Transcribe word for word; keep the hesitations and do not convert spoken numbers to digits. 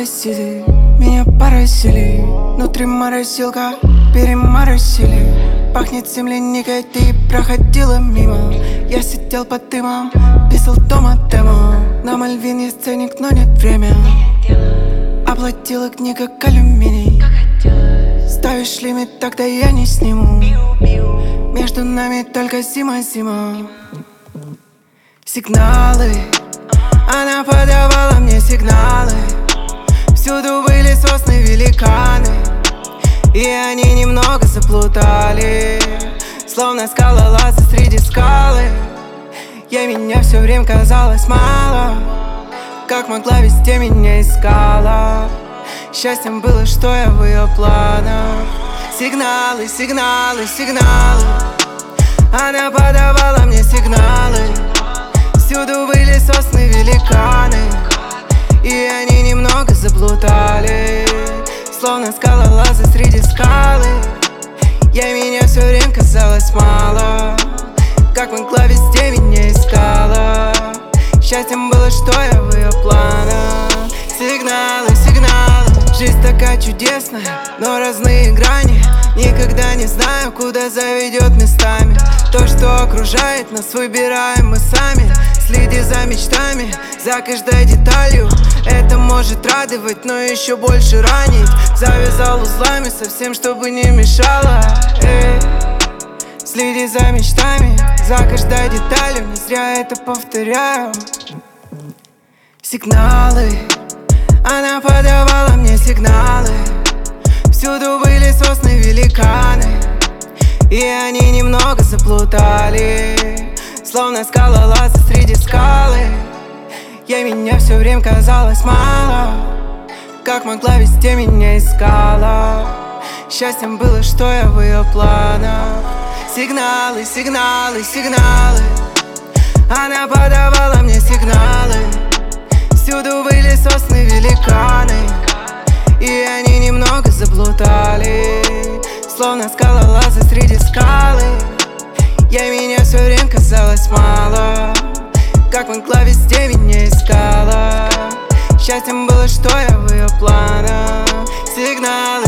моросили, меня поразили. Внутри морозилка переморозили. Пахнет земляникой, ты проходила мимо. Я сидел под дымом, писал дома демо. На Мальвин есть ценник, но нет время. Оплатила книга как алюминий. Ставишь лимит, тогда я не сниму. Между нами только зима-зима. Сигналы, она подавала мне сигналы. Всюду были сосны великаны, и они немного заплутали, словно скалолазы среди скалы. Ей меня все время казалось мало. Как могла, везде меня искала. Счастьем было, что я в ее планах. Сигналы, сигналы, сигналы. Она подавала мне сигналы. Всюду были сосны великаны, и они немного заплутали, словно скалолазы среди скалы. Ей меня все время казалось мало. Как могла, везде меня искала. Счастьем было, что я в ее планах. Сигналы, сигналы. Жизнь такая чудесная, но разные грани. Никогда не знаю, куда заведет местами. То, что окружает нас, выбираем мы сами. Следи за мечтами, за каждой деталью. Это может радовать, но еще больше ранить. Завязал узлами совсем, чтобы не мешало. Эй. Следи за мечтами, за каждой деталью. Не зря это повторяю. Сигналы, она подавала мне сигналы. Всюду были сосны великаны, и они немного заплутали, словно скалолазы среди скалы. Ей меня все время казалось мало. Как могла, везде меня искала. Счастьем было, что я в ее планах. Сигналы, сигналы, сигналы. Она подавала мне сигналы. Всюду были сосны великаны, и они немного заплутали, словно скалолазы среди скалы. Ей меня все время казалось мало. Как могла, везде меня искала. Счастьем было, что я в ее планах. Сигналы,